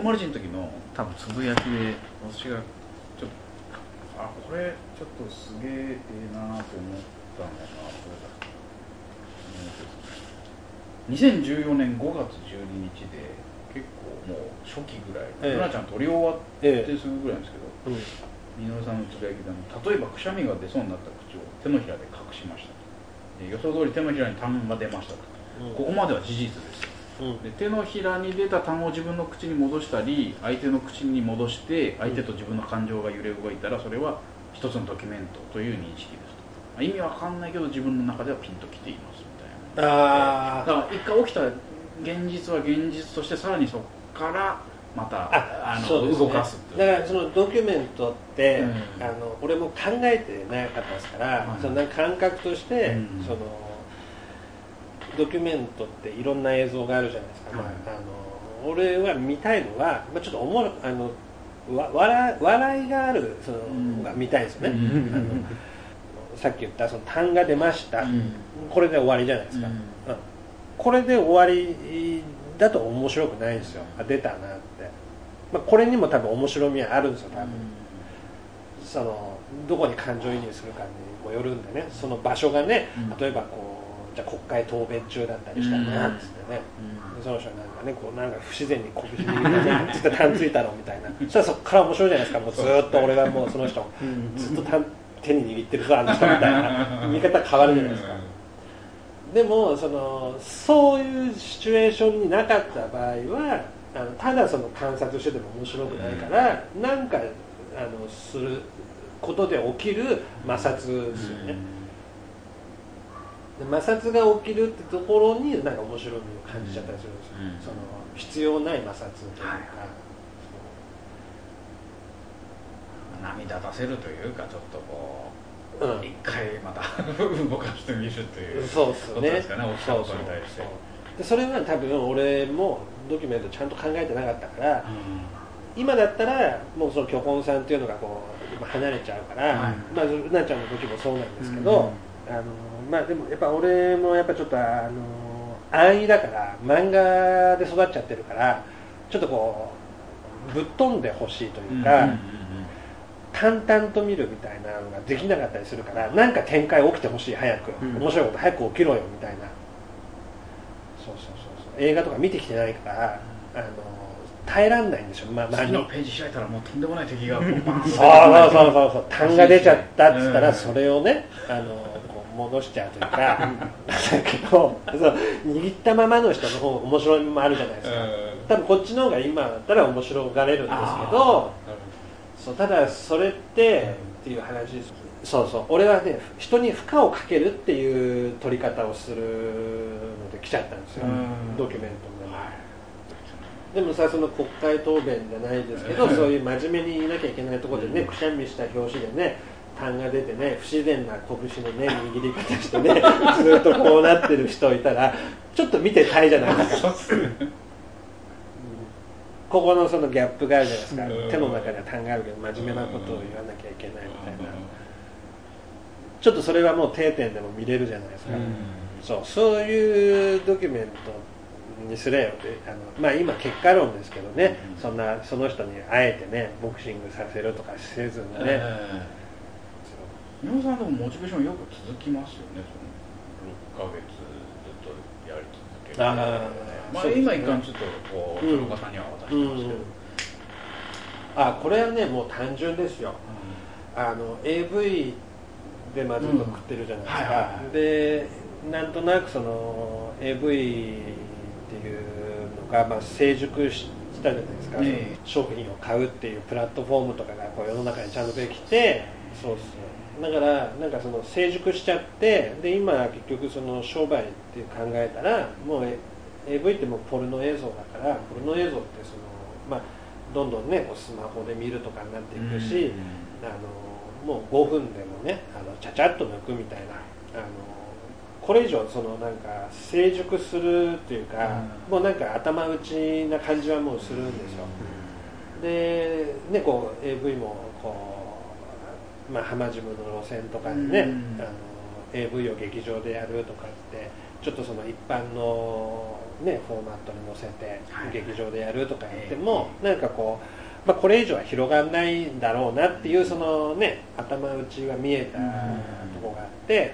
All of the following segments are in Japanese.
マルチの時の多分つぶやきで私がちょっとこれちょっとすげえなと思ったのがこれだ、2014年5月12日で結構もう初期ぐらい、ルナちゃん撮り終わってすぐぐらいなんですけど、ミノルさんのつぶやきで例えばくしゃみが出そうになった口を手のひらで隠しましたと、で予想通り手のひらに痰が出ましたと、ここまでは事実です。で手のひらに出た痰を自分の口に戻したり相手の口に戻して相手と自分の感情が揺れ動いたらそれは一つのドキュメントという認識ですと、意味わかんないけど自分の中ではピンときていますみたいな。だから一回起きた現実は現実としてさらにそこからまた動かすっていう。 だからそのドキュメントって、俺も考えてなかったですから、その感覚として、そのドキュメントっていろんな映像があるじゃないですか、俺は見たいのは、ちょっと笑いがあるそのが見たいですよね。さっき言ったその痰が出ました、これで終わりじゃないですか、これで終わりだと面白くないんですよ。出たなって、これにも多分面白みはあるんですよ多分、そのどこに感情移入するかにもよるんでね、その場所がね、例えばこうじゃあ国会答弁中だったりしたらなっつってね、その人なんかねこうなんか不自然に拳握ったねつって痰ついたのみたいな、そしたらそこから面白いじゃないですか。もうずっと俺がもうその人ずっと手に握ってるぞあの人みたいな見方変わるじゃないですか。でもそういうシチュエーションになかった場合はただその観察してても面白くないから、なんかすることで起きる摩擦ですよね。摩擦が起きるってところになんか面白みを感じちゃったりするんですよ、その必要ない摩擦というか、 涙出せるというかちょっとこう、一回また動かしてみるということですかね、起きたことに対して。 でそれは多分俺もドキュメントちゃんと考えてなかったから、今だったらもうその巨根さんっていうのがこう離れちゃうから、ルナちゃんの時もそうなんですけど、でもやっぱ俺もやっぱちょっと安易だから漫画で育っちゃってるからちょっとこうぶっ飛んでほしいというか、淡々と見るみたいなのができなかったりするから、なんか展開起きてほしい、早く、面白いこと早く起きろよみたいな。そう映画とか見てきてないから耐えらんないんですよ。 次のページ開いたらもうとんでもない敵がそう痰が出ちゃったっつったらそれをね戻しちゃうというかだけど握ったままの人の方が面白いもあるじゃないですか。多分こっちの方が今だったら面白がれるんですけど、ただそれってっていう話です。俺はね人に負荷をかけるっていう撮り方をするので来ちゃったんですよ、ドキュメントでも。でもさ、その国会答弁じゃないですけど、そういう真面目にいなきゃいけないところでね、くしゃみした表紙でね痰が出てね、不自然な拳のね握り方してねずっとこうなってる人いたらちょっと見てたいじゃないですかここのそのギャップがあるじゃないですか。手の中には痰があるけど真面目なことを言わなきゃいけないみたいな、ちょっとそれはもう定点でも見れるじゃないですか、そういうドキュメントにすれよって、今結果論ですけどね、その人にあえてねボクシングさせるとかせずにね、 井上さんでもモチベーションよく続きますよね。その6ヶ月ずっとやり続ける。今一貫ちょっとこう鶴岡さんには渡してますけど、 これはねもう単純ですよ、AV でまずっと食ってるじゃないですか、でなんとなくその AV っていうのが成熟したじゃないですか、商品を買うっていうプラットフォームとかがこう世の中にちゃんとできて、だからなんかその成熟しちゃって、で今結局その商売って考えたらもう AV ってもうポルノ映像だから、ポルノ映像ってそのどんどんねこうスマホで見るとかになっていくし、もう5分でもねちゃちゃっと抜くみたいな、これ以上そのなんか成熟するっていうか、もうなんか頭打ちな感じはもうするんですよ。でねこう AV もこう浜ジムの路線とかにね、 AV を劇場でやるとかってちょっとその一般の、ね、フォーマットに載せて劇場でやるとかやっても、なんかこう、これ以上は広がらないんだろうなっていうその、ね、頭打ちが見えたところがあって、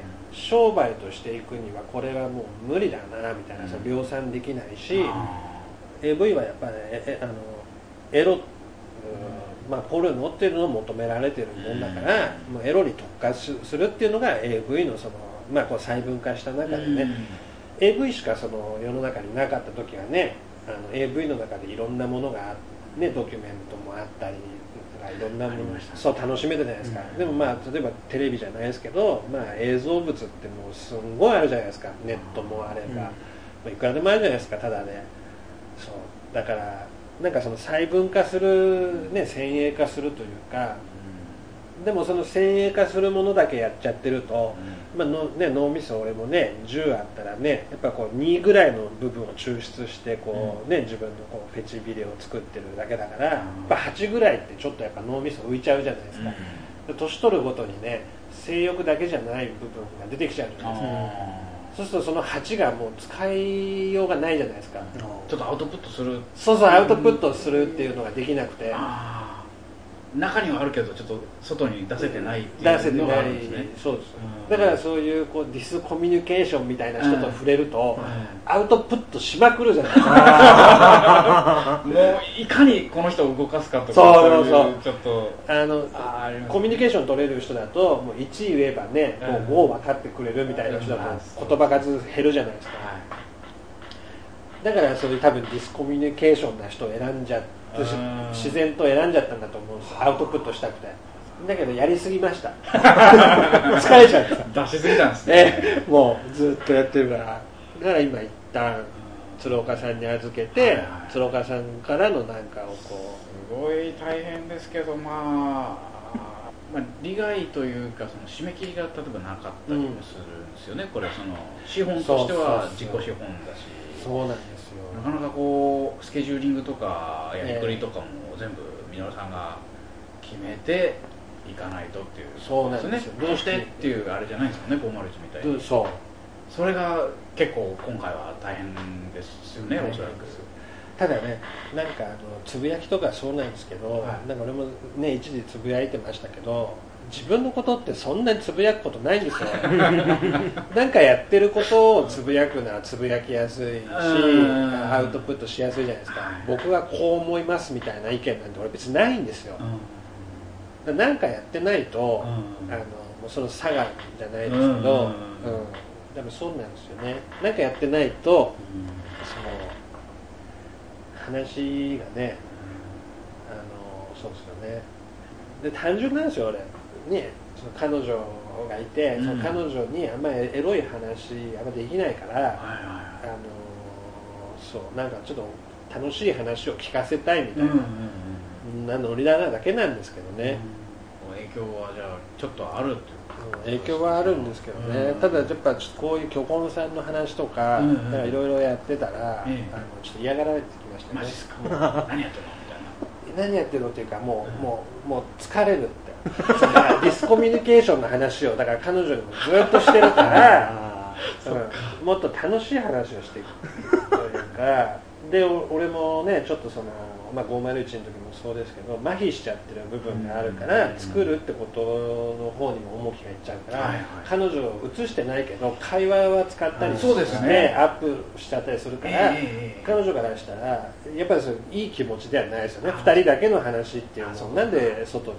商売としていくにはこれはもう無理だなみたいな、量産できないし、AV はやっぱり、エロ、ポルノっていうのを求められてるもんだから、もうエロに特化するっていうのが AV のその、こう細分化した中でね、AV しかその世の中になかった時はね、AV の中でいろんなものが、ね、ドキュメントもあったりいろんなものそう楽しめたじゃないですか、でも例えばテレビじゃないですけど、映像物ってもうすんごいあるじゃないですか、ネットもあれば、いくらでもあるじゃないですか、ただで、そうだからなんかその細分化する、ね、先鋭化するというか、でもその先鋭化するものだけやっちゃってると、脳みそ俺もね10あったらね、やっぱこう2ぐらいの部分を抽出してこう、ね、自分のこうフェチビデオを作ってるだけだから、やっぱ8ぐらいってちょっとやっぱ脳みそ浮いちゃうじゃないですか、年取るごとにね性欲だけじゃない部分が出てきちゃうじゃないですか。そうするとその8がもう使いようがないじゃないですか。 ちょっとアウトプットする、 そうアウトプットするっていうのができなくて、 中にはあるけどちょっと外に出せてないっていうのがあるんですね。 そうです。だからそういうこうディスコミュニケーションみたいな人と触れると、アウトプットしまくるじゃないですか。 もういかにこの人を動かすかとか、 そうちょっとコミュニケーション取れる人だともう1言えばね、もう5分かってくれるみたいな人だと言葉数減るじゃないですか。だからそういう多分ディスコミュニケーションな人を選んじゃって、自然と選んじゃったんだと思うんですよ、アウトプットしたくて。だけどやりすぎました疲れちゃった出しすぎたんですね。 もうずっとやってるから、だから今一旦鶴岡さんに預けて、鶴岡さんからのなんかをこうすごい大変ですけど、利害というかその締め切りが例えばなかったりもするんですよね、これその資本としては自己資本だし。 そうなんですよ。 なかなかこうスケジューリングとかやりくりとかも全部稔さんが決めていかないとっていう。 そうなんですよ。 どうしてっていうあれじゃないですよね、501みたいに。それが結構今回は大変ですよね、おそらく。 ただね、なんかつぶやきとかそうなんですけど、なんか俺もね一時つぶやいてましたけど、自分のことってそんなにつぶやくことないんですよなんかやってることをつぶやくのはつぶやきやすいし、アウトプットしやすいじゃないですか。僕はこう思いますみたいな意見なんて俺別にないんですよ。なんかやってないと、もうその差がじゃないですけど、多分そうなんですよね。なんかやってないと、その話がね、そうですよね。で単純なんですよ俺。ね、その彼女がいて、その彼女にあんまりエロい話あんまできないから、そうなんかちょっと楽しい話を聞かせたいみたいなノリだなだけなんですけどね。 影響はじゃあちょっとあるっていう影響はあるんですけどね。ただやっぱこういう巨根さんの話とかいろいろやってたら、ちょっと嫌がられてきましたね。 マジですか。何やってるのみたいな。 何やってるのっていうかもう疲れるって。ディスコミュニケーションの話をだから彼女にもずっとしてるからもっと楽しい話をしていくというかで、俺もねちょっとその、501の時もそうですけど麻痺しちゃってる部分があるから、作るってことの方にも重きがいっちゃうから、彼女を映してないけど会話は使ったりして、アップしちゃったりするから、彼女からしたらやっぱりいい気持ちではないですよね。2人だけの話っていうのをなんで外に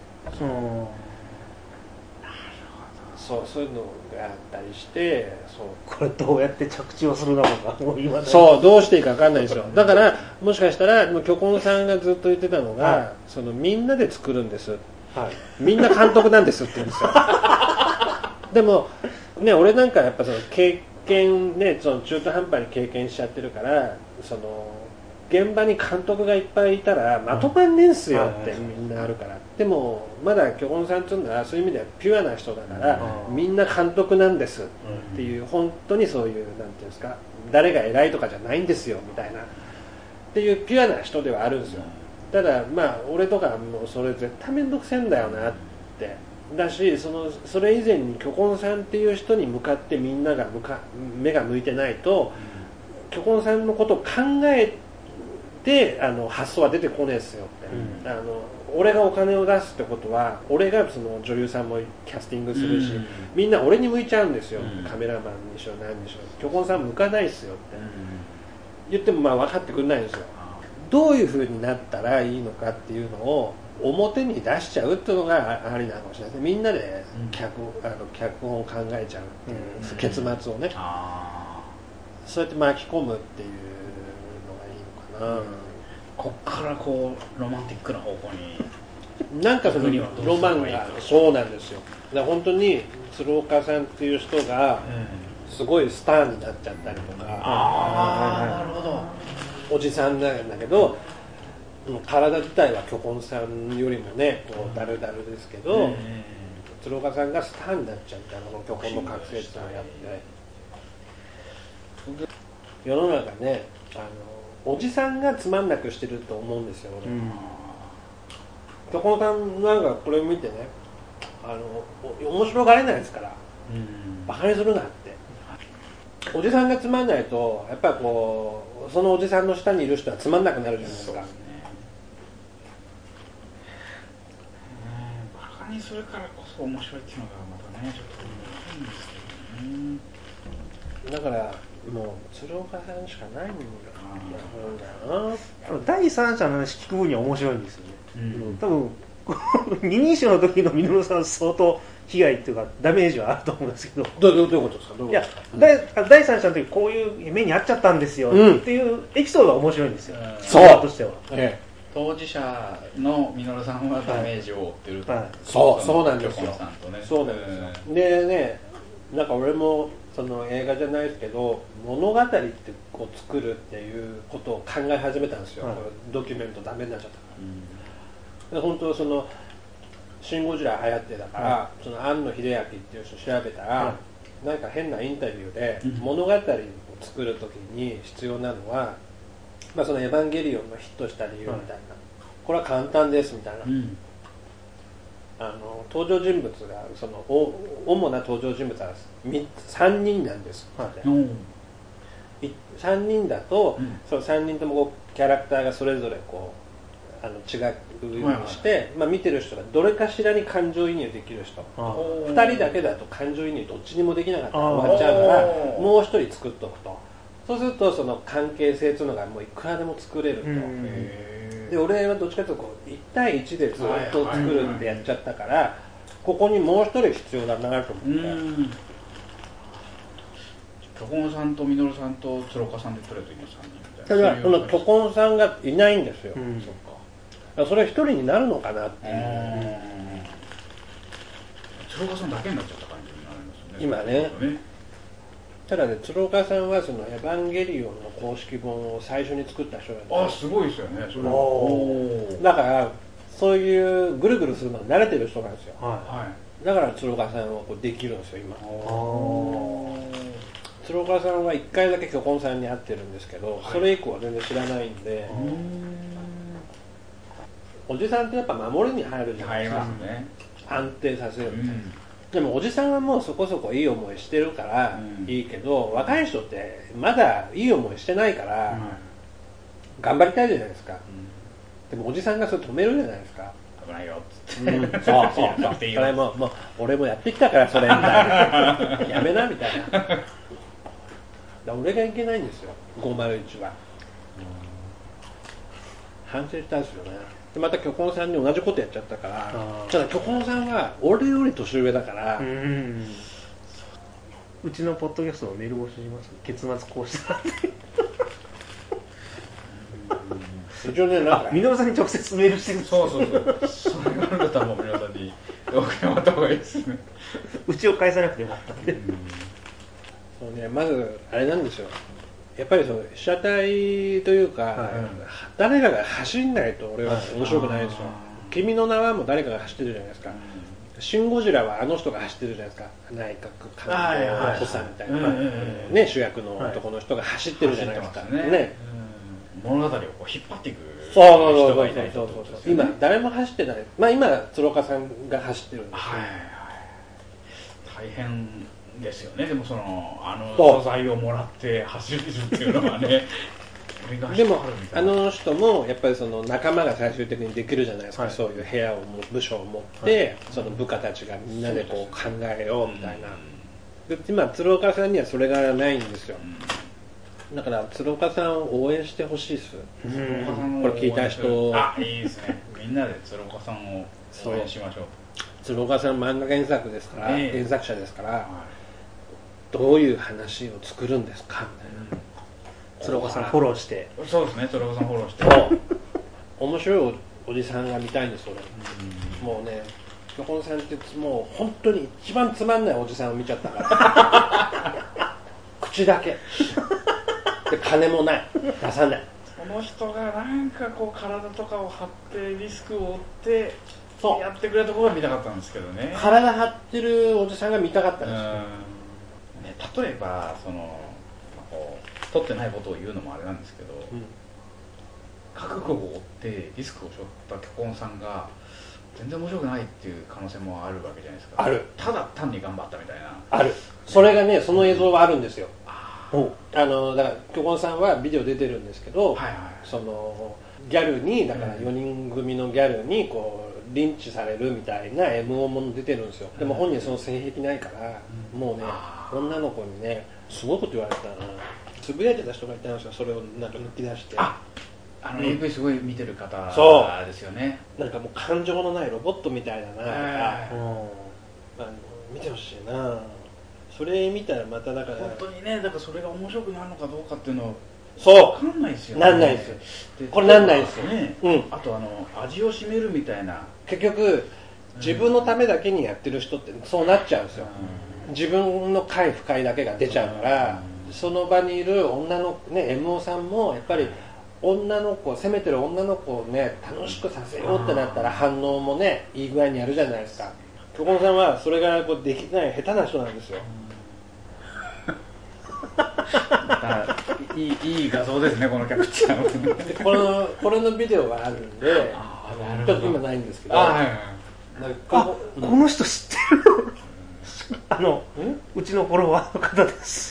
そういうのがあったりして、 これどうやって着地をするのかもう今どうしていいか分かんないですよ。だからもしかしたら巨根さんがずっと言ってたのが、そのみんなで作るんです、みんな監督なんですって言うんですよでもね、俺なんかやっぱその経験ね、その中途半端に経験しちゃってるから、その現場に監督がいっぱいいたらまとまんねんすよってみんなあるから。でもまだ巨根さんっていうのはそういう意味ではピュアな人だから、みんな監督なんですっていう、本当にそういうなんていうんですか、誰が偉いとかじゃないんですよみたいなっていうピュアな人ではあるんですよ。ただ俺とかもうそれ絶対面倒くせえんだよなってだしそれ以前に巨根さんっていう人に向かってみんなが目が向いてないと、巨根さんのことを考えて発想は出てこねえですよって、俺がお金を出すってことは俺がその女優さんもキャスティングするし、みんな俺に向いちゃうんですよ、カメラマンにしろ何にしろ巨根さん向かないですよって、言ってもまあ分かってくれないんですよ。どういう風になったらいいのかっていうのを表に出しちゃうっていうのがありなのかもしれないですね。みんなで脚本を考えちゃうっていう、結末をね、そうやって巻き込むっていうのがいいのかな、 こっからこうロマンティックな方向になんかそのロマンがそうなんですよ。だから本当に鶴岡さんっていう人がすごいスターになっちゃったりとか、 なるほど、 おじさんなんだけど体自体は巨根さんよりもねこうダルダルですけど、鶴岡さんがスターになっちゃったの巨根の覚醒っていうのをやって、世の中ねおじさんがつまんなくしてると思うんですよ、巨根さんなんかこれ見てね面白がれないですから、バカにするなって。おじさんがつまんないとやっぱりこうそのおじさんの下にいる人はつまんなくなるじゃないですか。 バカにするからこそ面白いっていうのがまたねちょっと面白いんですけどね。 だからもう鶴岡さんしかないんだよな。 第三者の話聞く分には面白いんですよね、多分二人称の時の稔さんは相当被害っていうかダメージはあると思うんですけど、 どういうことですか。 いや第三者の時こういう目に遭っちゃったんですよ、っていうエピソードが面白いんですよ、 そうとしては、 当事者の稔さんはダメージを負ってると、 そうなんですよ、 さんとね、 そうなんですよ、でね、なんか俺もその映画じゃないですけど物語ってこう作るっていうことを考え始めたんですよ、ドキュメントダメになっちゃったから、で本当そのシン・ゴジラ流行ってたから、その庵野秀明っていう人調べたら、なんか変なインタビューで、物語を作るときに必要なのは、まあ、そのエヴァンゲリオンのヒットした理由みたいな、これは簡単ですみたいな、登場人物がその主な登場人物は3人なんです、3人だと、その3人ともこうキャラクターがそれぞれこう違うようにして、まあ、見てる人がどれかしらに感情移入できる人、2人だけだと感情移入どっちにもできなかったら終わっちゃうから、もう1人作っとくと、そうするとその関係性というのがもういくらでも作れると。で俺はどっちかというとこう1対1でずっと作るってやっちゃったから、ここにもう1人必要だなと思って、 巨根さんと稔さんと鶴岡さんで取れと今3人みたいな。ただその巨根さんがいないんですよ、それは一人になるのかなっていう。 鶴岡さんだけになっちゃった感じになりますね今ね。ただね、鶴岡さんはそのエヴァンゲリオンの公式本を最初に作った人なんで。 すごいですよねそれ。 だからそういうぐるぐるするのに慣れてる人なんですよ、だから鶴岡さんはこうできるんですよ今。鶴岡さんは1回だけ巨根さんに会ってるんですけど、それ以降は全然知らないんで、おじさんってやっぱ守りに入るじゃないですか、安定させるみたいな、でもおじさんはもうそこそこいい思いしてるからいいけど、若い人ってまだいい思いしてないから頑張りたいじゃないですか、でもおじさんがそれ止めるじゃないですか、 危ないよっつって、 そうそれもう俺もやってきたからそれみたいなやめなみたいな、俺がいけないんですよ501は。反省したんですよね。でまた巨根さんに同じことやっちゃったから、ただ巨根さんは俺より年上だから、 うちのポッドキャストのメール募集します。結末こうした一応ね、なんか稔さんに直接メールしてるんです。 そうそれがあるんだったらもう皆さんに送ってもらった方がいいですね。 うちを返さなくてよかったんで。 そうね、まずあれなんですよ、やっぱりそう被写体というか、誰かが走んないと俺は面白くないですよ。君の名はも誰かが走ってるじゃないですか、シン・ゴジラはあの人が走ってるじゃないですか、内閣官房補佐みたいな、主役の男の人が走ってるじゃないですか、ね、 物語をこう引っ張っていく、 人がいないと、今誰も走ってない。まあ今鶴岡さんが走ってるんですけど、 大変ですよね。でも素材をもらって走るっていうのはねでもあの人もやっぱりその仲間が最終的にできるじゃないですか、そういう部屋を部署を持って、その部下たちがみんなでこう考えようみたいな。で今鶴岡さんにはそれがないんですよ。だから鶴岡さんを応援してほしいです。これ聞いた人、 いいですね。みんなで鶴岡さんを応援しましょう。 鶴岡さん漫画原作ですから、原作者ですから、どういう話を作るんですかみたいな。 鶴岡さんフォローして。 そうですね、鶴岡さんフォローして。 面白いおじさんが見たいんです俺。もうね、巨根さんってもう本当に一番つまんないおじさんを見ちゃったから口だけで金もない、出さない。 この人がなんかこう体とかを張ってリスクを負ってやってくれたところが見たかったんですけどね。 体張ってるおじさんが見たかったんですよ、 例えば取ってないことを言うのもあれなんですけど、覚悟を負ってリスクを背負った巨根さんが全然面白くないっていう可能性もあるわけじゃないですか。 ある。 ただ単に頑張ったみたいな。 ある。それがね、その映像はあるんですよ。だから巨根さんはビデオ出てるんですけど、そのギャルにだから4人組のギャルにこうリンチされるみたいな MO も出てるんですよ。でも本人その性癖ないから、もうね女の子にねすごいこと言われたな。つぶやいてた人がいたんですよ。それをなんか抜き出して。 AV すごい見てる方ですよね。 なんかもう感情のないロボットみたいだなとか、見てほしいな。それ見たらまただから本当にね、だからそれが面白くなるのかどうかっていうのそう分かんないですよね。 なんないですよ。これなんないですよね。 あと味を占めるみたいな。 結局自分のためだけにやってる人ってそうなっちゃうんですよ。自分の快不快だけが出ちゃうから、その場にいる女のね MO さんもやっぱり女の子、攻めてる女の子をね楽しくさせようってなったら反応もねいい具合にやるじゃないですか。巨根さんはそれがこうできない下手な人なんですよ。 いい画像ですね、このキャプチャー。 これのビデオがあるんで、ちょっと今ないんですけど、 この人知ってるうちのフォロワーの方です。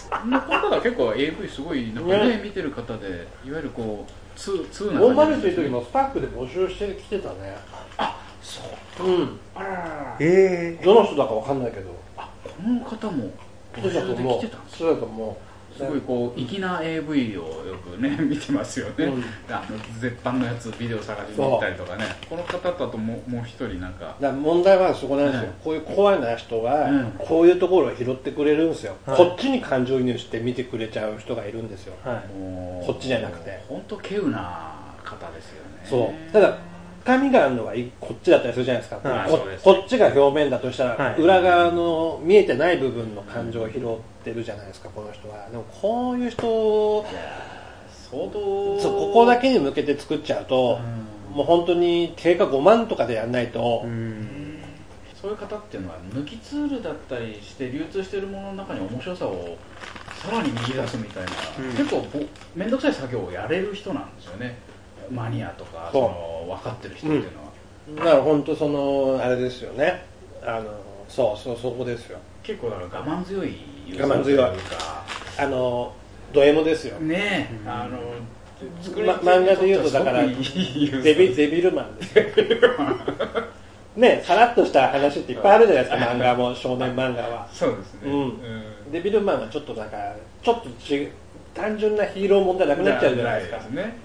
あの方が結構 AV すごいなんかね見てる方で、いわゆるこう通なノーマルという時もスタッフで募集してきてたね。 そう。あららら。 どの人だかわかんないけど。 この方も来てたと思う。そうだと思う。 すごいこう粋な AV をよくね見てますよね。絶版のやつビデオ探しに行ったりとかね。この方だともう一人なんか。 問題はそこなんですよ。こういう怖いな人はこういうところを拾ってくれるんですよ。こっちに感情移入して見てくれちゃう人がいるんですよ。こっちじゃなくて。 本当稀有な方ですよね。 そう。ただ深みがあるのがこっちだったりするじゃないですか。こっちが表面だとしたら裏側の見えてない部分の感情を拾ってるじゃないですか、この人は。でもこういう人相当ここだけに向けて作っちゃうと、もう本当に定価5万とかでやんないと。 そういう方っていうのは抜きツールだったりして流通しているものの中に面白さをさらに見出すみたいな、結構面倒くさい作業をやれる人なんですよね。マニアとか分かってる人っていうのは、 だから本当そのあれですよね。そこですよ。 結構だから我慢強い我慢強いド M ですよね。 漫画でいうとだからデビルマンですよね。さらっとした話っていっぱいあるじゃないですか、漫画も少年漫画は。 そうですね。 デビルマンはちょっとなんかちょっと単純なヒーローもんじゃなくなっちゃうじゃないですか。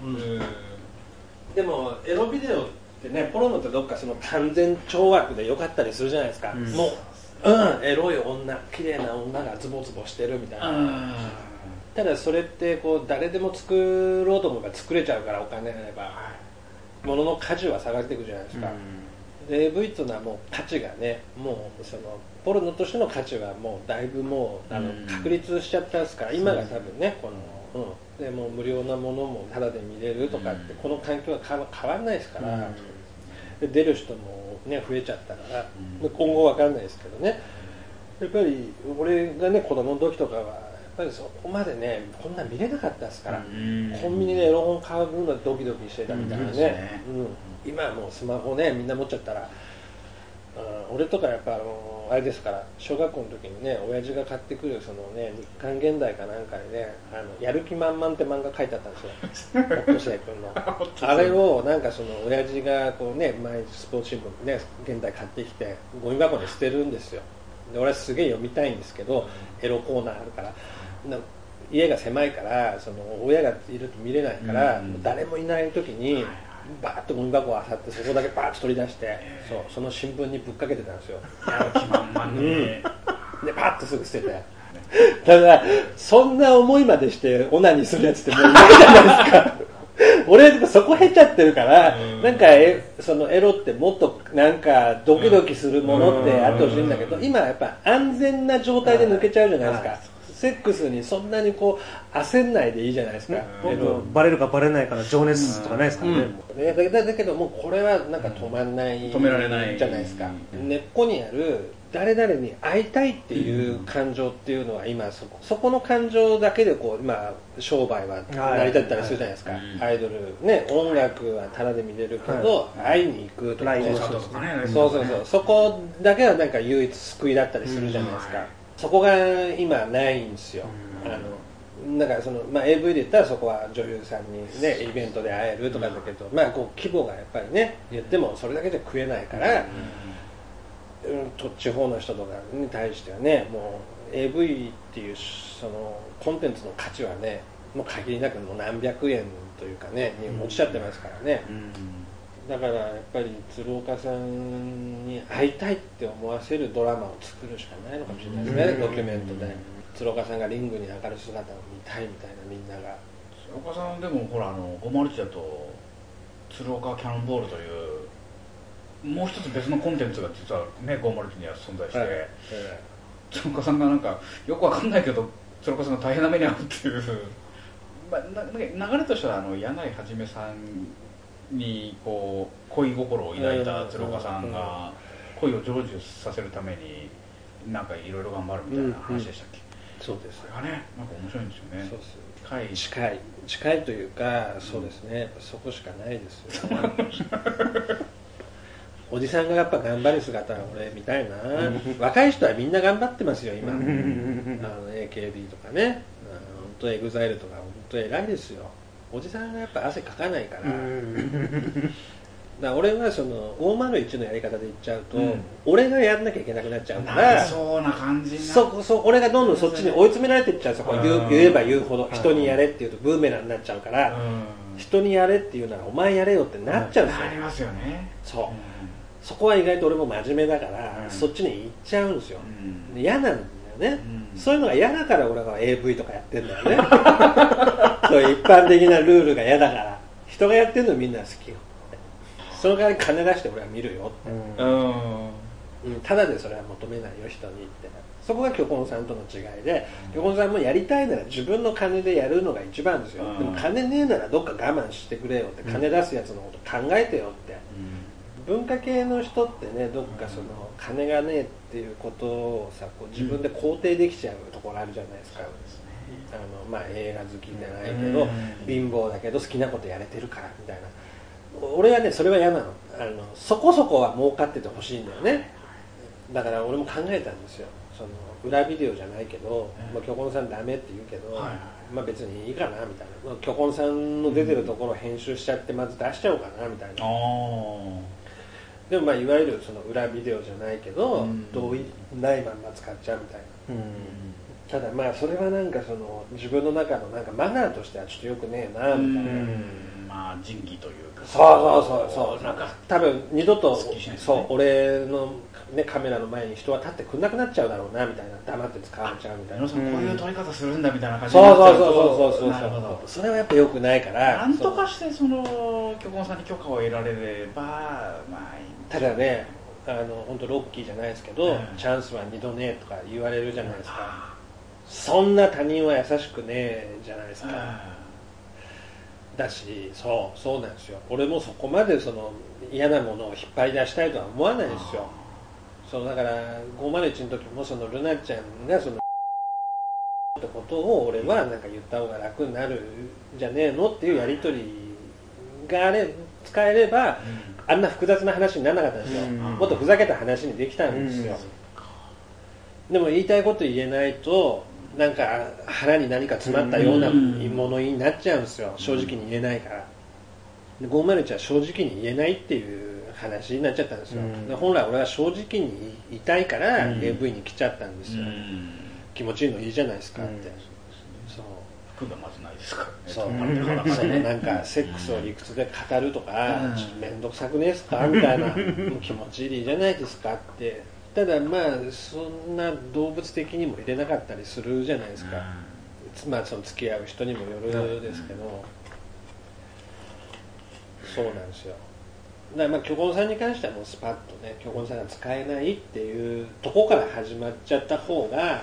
でもエロビデオってね、ポロノってどっかその完全懲悪でよかったりするじゃないですか。もうエロい女、綺麗な女がズボズボしてるみたいな。ただそれってこう誰でも作ろうと思えば作れちゃうから、お金あれば物の価値は下がっていくじゃないですか。AV っていうのはもう価値がね、もうそのポルノとしての価値はもうだいぶもう確立しちゃったんですから、今が多分ねこのでもう無料なものもタダで見れるとかってこの環境は変わらないですから、で出る人もね増えちゃったから、今後わかんないですけどね。やっぱり俺がね子供の時とかはやっぱりそこまでねこんな見れなかったですから、コンビニでエロ本買うのドキドキしてたみたいなね、今はもうスマホねみんな持っちゃったら、俺とかやっぱあれですから、小学校の時にね親父が買ってくるそのね日刊現代かなんかにねやる気満々って漫画書いてあったんですよオットセイ君のあれをなんかその親父がこうね毎日スポーツ新聞ね現代買ってきてゴミ箱に捨てるんですよ。で俺はすげえ読みたいんですけどエロコーナーあるから家が狭いからその親がいると見れないから、誰もいない時にバーッとゴミ箱を漁ってそこだけバーッと取り出してその新聞にぶっかけてたんですよ。 やる気満々に、 でパッとすぐ捨ててただそんな思いまでしてオナニーするやつってもういないじゃないですか俺とかそこ減っちゃってるから、なんかそのエロってもっとなんかドキドキするものってあってほしいんだけど、今やっぱ安全な状態で抜けちゃうじゃないですか。セックスにそんなにこう焦んないでいいじゃないですか。 バレるかバレないかの情熱とかないですからね。 だけどもうこれはなんか止まんない止められないじゃないですか。根っこにある誰々に会いたいっていう感情っていうのは今そこの感情だけでこう今商売は成り立ったりするじゃないですか。アイドルね音楽はタダで見れるけど会いに行くとかそうそこだけはなんか唯一救いだったりするじゃないですか。そこが今ないんですよ。だからその、AV で言ったらそこは女優さんに、ね、イベントで会えるとかだけど、こう規模がやっぱりね言ってもそれだけじゃ食えないから、地方の人とかに対してはねもう AV っていうそのコンテンツの価値はねもう限りなくもう何百円というかねに落ちちゃってますからね。だからやっぱり鶴岡さんに会いたいって思わせるドラマを作るしかないのかもしれないですね。ドキュメントで鶴岡さんがリングに上がる姿を見たいみたいなみんなが。 鶴岡さんでもほら501だと鶴岡キャノンボールというもう一つ別のコンテンツが実はね501には存在して、鶴岡さんがなんかよくわかんないけど鶴岡さんが大変な目に遭うっていう、流れとしては柳井はさんにこう恋心を抱いた鶴岡さんが恋を成就させるためになんかいろいろ頑張るみたいな話でしたっけ。 そうです。 それがねなんか面白いんですよね。 そうです。近いというかそうですね、そこしかないですよ、おじさんがやっぱ頑張る姿は俺見たいな。若い人はみんな頑張ってますよ今AKB とかね本当エグザイルとか本当偉いですよ。おじさんがやっぱ汗かかないからだから俺はその501のやり方で言っちゃうと、俺がやんなきゃいけなくなっちゃうからそうな感じ俺がどんどんそっちに追い詰められていっちゃうんですよ。言えば言うほど人にやれっていうとブーメランになっちゃうから、人にやれっていうならお前やれよってなっちゃうんですよ。 なりますよね。 そこは意外と俺も真面目だから、そっちに行っちゃうんですよ。嫌なんだよね、そういうのが嫌だから俺は AV とかやってんだよねそういう一般的なルールが嫌だから人がやってるのみんな好きよ。その代わり金出して俺は見るよって、ただでそれは求めないよ人にって。そこが巨根さんとの違いで、巨根さんもやりたいなら自分の金でやるのが一番ですよ。でも金ねえならどっか我慢してくれよって、金出すやつのこと考えてよって、文化系の人ってねどっかその金がねえっていうことをさこう自分で肯定できちゃうところあるじゃないですか。映画好きじゃないけど貧乏だけど好きなことやれてるからみたいな。俺はねそれは嫌なの。そこそこは儲かっててほしいんだよね。だから俺も考えたんですよ。その裏ビデオじゃないけど、巨根さんダメって言うけど、別にいいかなみたいな。巨根さんの出てるところを編集しちゃってまず出しちゃおうかなみたいな。でもいわゆるその裏ビデオじゃないけど、同意ないまんま使っちゃうみたいな。ただそれはなんかその自分の中のなんかマナーとしてはちょっとよくねえなみたいな。 仁義というかそうなんか多分二度と俺のねカメラの前に人は立ってくんなくなっちゃうだろうなみたいな。黙って使われちゃうみたいな。 こういう撮り方するんだみたいな感じになっちゃうとそれはやっぱよくないからなんとかしてその巨根さんに許可を得られればただね本当ロッキーじゃないですけど、チャンスは二度ねとか言われるじゃないですか。そんな他人は優しくねえじゃないですか。だしそうなんですよ。俺もそこまでその嫌なものを引っ張り出したいとは思わないですよ。だから501の時もそのルナちゃんがそのってことを俺はなんか言った方が楽になるんじゃねえのっていうやり取りが使えれば、あんな複雑な話にならなかったんですよ、もっとふざけた話にできたんですよ、でも言いたいこと言えないとなんか腹に何か詰まったようなものになっちゃうんですよ、正直に言えないから。で501は正直に言えないっていう話になっちゃったんですよ、で本来俺は正直に言いたいから AV に来ちゃったんですよ、気持ちいいのいいじゃないですかって、そう服がまずないですからね。 そうなんかセックスを理屈で語るとか面倒くさくねえですかみたいな気持ちいいじゃないですかって。ただまあそんな動物的にも入れなかったりするじゃないですか、まあその付き合う人にもよるですけど、そうなんですよ。だからまあ巨根さんに関してはもうスパッとね巨根さんが使えないっていうとこから始まっちゃった方が、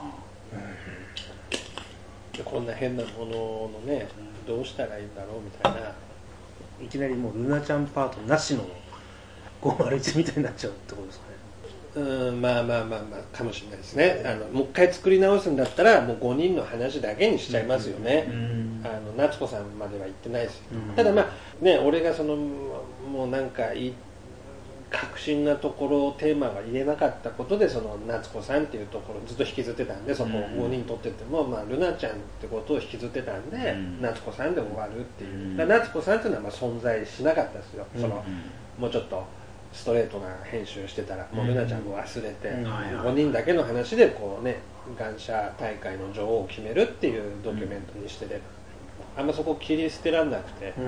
こんな変なもののねどうしたらいいんだろうみたいな、 いきなりもうルナちゃんパートなしの501みたいになっちゃうってことですかね。 まあかもしれないですね。もう一回作り直すんだったらもう5人の話だけにしちゃいますよね。夏子さんまでは言ってないですよ、ただまあね俺がそのもうなんか革新なところをテーマが入れなかったことでその夏子さんっていうところをずっと引きずってたんで、そこを5人取ってても、まあ、ルナちゃんってことを引きずってたんで、夏子さんで終わるっていう、だから夏子さんっていうのはまあ存在しなかったですよ、そのもうちょっとストレートな編集してたらもうルナちゃんも忘れて、5人だけの話でこうねガンシャ大会の女王を決めるっていうドキュメントにしてれば、あんまそこ切り捨てらんなくて、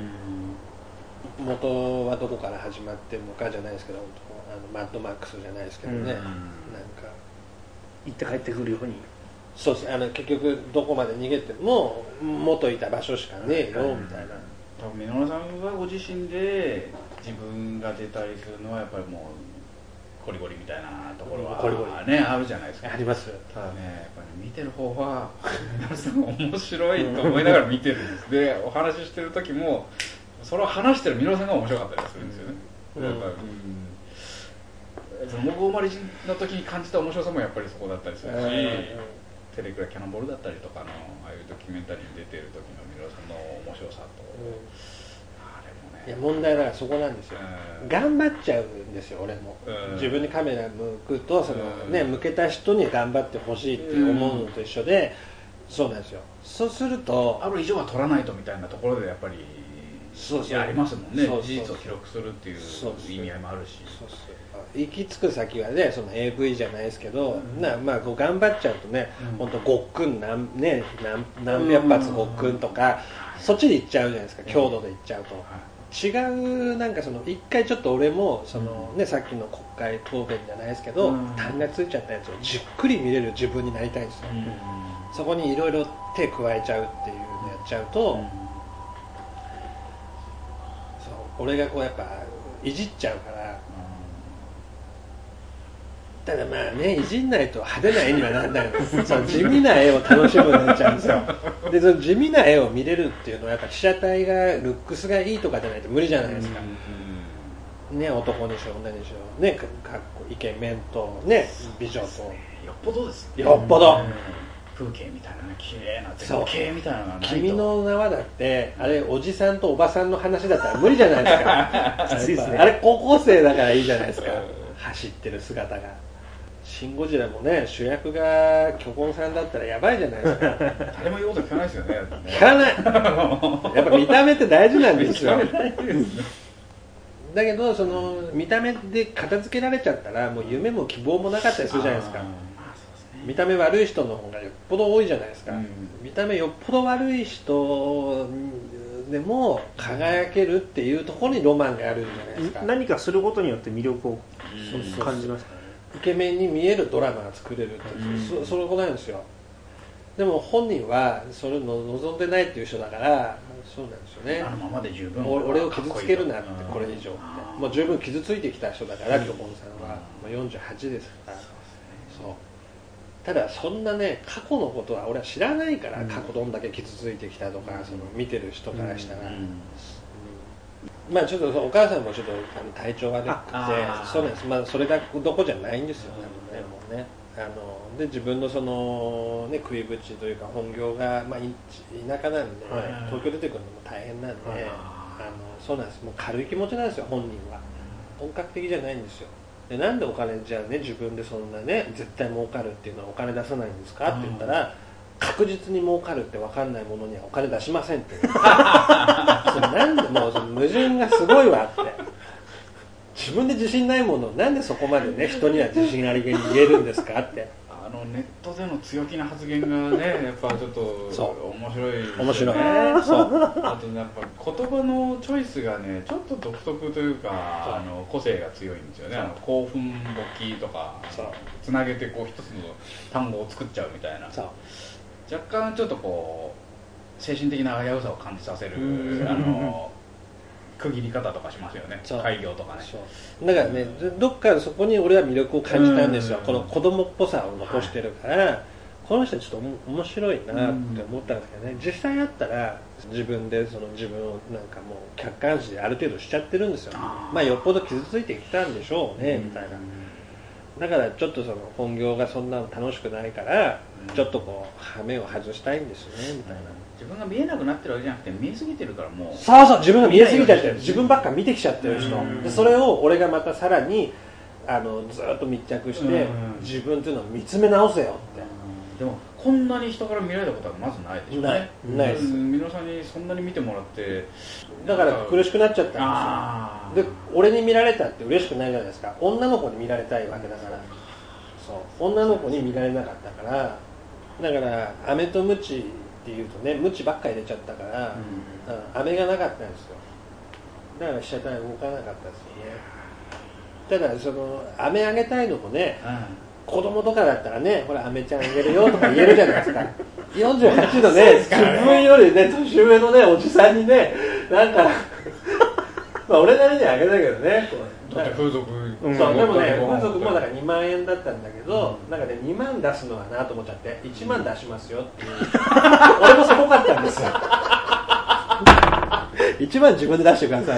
元はどこから始まってるのかじゃないですけど、マッドマックスじゃないですけどね、なんか行って帰ってくるように、 そうですね、結局どこまで逃げても元いた場所しかねえよみたいな。 多分箕輪さんがご自身で自分が出たりするのはやっぱりもうゴリゴリみたいなところはねあるじゃないですか。 あります。 ただねやっぱり見てる方は箕輪さんが面白いと思いながら見てるんです。でお話ししてる時もそれを話してる箕輪さんが面白かったりするんですよね。そのモグオマリの時に感じた面白さもやっぱりそこだったりするし、テレクラキャノンボールだったりとかのああいうドキュメンタリーに出てる時の箕輪さんの面白さと、あれもね、 いや問題だからそこなんですよ、頑張っちゃうんですよ俺も、自分にカメラ向くとその、ね、向けた人に頑張ってほしいって思うのと一緒で、そうなんですよ。そうするとある以上は撮らないとみたいなところでやっぱりありますもんね。事実を記録するっていう意味合いもあるし、 行き着く先はねその AV じゃないですけど、まあこう頑張っちゃうとね、本当ごっくん何百発ごっくんとか、そっちで行っちゃうじゃないですか、強度で行っちゃうと。違うなんかその一回ちょっと俺もその、ね、さっきの国会答弁じゃないですけど、痰がついちゃったやつをじっくり見れる自分になりたいんですよ、そこにいろいろ手加えちゃうっていうのやっちゃうと、そう俺がこうやっぱいじっちゃうから、ただまあねいじんないと派手な絵にはならないのその地味な絵を楽しむようになっちゃうんですよ。でその地味な絵を見れるっていうのはやっぱ被写体がルックスがいいとかじゃないと無理じゃないですか、ね、男にしろ女にしろね、かっこイケメンとね美女とよっぽどですよっぽど、 風景みたいなね、綺麗な絶景みたいなのがないと。 君の名はだってあれおじさんとおばさんの話だったら無理じゃないですかきついですね。あれ高校生だからいいじゃないですか走ってる姿が。シン・ゴジラもね主役が巨根さんだったらやばいじゃないですか誰も言うこと聞かないですよね。 聞かないやっぱ見た目って大事なんですよだけどその見た目で片付けられちゃったらもう夢も希望もなかったりするじゃないですか。見た目悪い人の方がよっぽど多いじゃないですか、見た目よっぽど悪い人でも輝けるっていうところにロマンがあるんじゃないですか。 何かすることによって魅力を感じますかね。 イケメンに見えるドラマが作れるって、それこなんですよ。でも本人はそれを望んでないっていう人だからそうなんですよね。 あのままで十分俺を傷つけるなってこれ以上ってもう十分傷ついてきた人だから巨根さんは、48ですから、そうただそんなね過去のことは俺は知らないから、過去どんだけ傷ついてきたとか、その見てる人からしたら、 まあちょっとお母さんもちょっと体調が悪くて、そうなんです。まあそれがどこじゃないんですよね。もうね。で自分のそのね食いぶちというか本業がまあ田舎なんで、東京出てくるのも大変なんで、そうなんです。もう軽い気持ちなんですよ本人は。本格的じゃないんですよ。でなんでお金じゃあね自分でそんなね絶対儲かるっていうのはお金出さないんですかって言ったら。確実に儲かるって分かんないものにはお金出しませんってそれなんでもうその矛盾がすごいわって自分で自信ないものをなんでそこまでね人には自信ありげに言えるんですかってネットでの強気な発言がねやっぱちょっと面白いですよね。 面白いあとやっぱ言葉のチョイスがねちょっと独特というか個性が強いんですよね。興奮勃起とかつなげてこう一つの単語を作っちゃうみたいな若干ちょっとこう精神的な危うさを感じさせる区切り方とかしますよね。開業とかね。 だからねどっかそこに俺は魅力を感じたんですよ。この子供っぽさを残してるから、この人ちょっと面白いなって思ったんですけどね。実際あったら自分でその自分をなんかもう客観視である程度しちゃってるんですよ。まあよっぽど傷ついてきたんでしょうねみたいな。だからちょっとその本業がそんなの楽しくないからちょっとこう羽目を外したいんですよねみたいな。 自分が見えなくなってるわけじゃなくて見えすぎてるからもうそう自分が見えすぎちゃってる自分ばっか見てきちゃってる人でそれを俺がまたさらにずっと密着して自分っていうのを見つめ直せよってでもこんなに人から見られたことはまずないでしょうね。 ないです。 箕野さんにそんなに見てもらってだから苦しくなっちゃったんですよ。で俺に見られたって嬉しくないじゃないですか。女の子に見られたいわけだからそう女の子に見られなかったからだから飴とムチっていうとねムチばっかり入れちゃったから、飴がなかったんですよ。だから被写体動かなかったですよね。ただその飴あげたいのもね、子供とかだったらねほら飴ちゃんあげるよとか言えるじゃないですか48のね自分よりね年上のねおじさんにねなんかまあ俺なりにはあげたけどねだって風俗そうでもね風俗もだから2万円だったんだけど、なんかね2万出すのはなと思っちゃって1万出しますよっていう俺もすごかったんですよ1万自分で出してください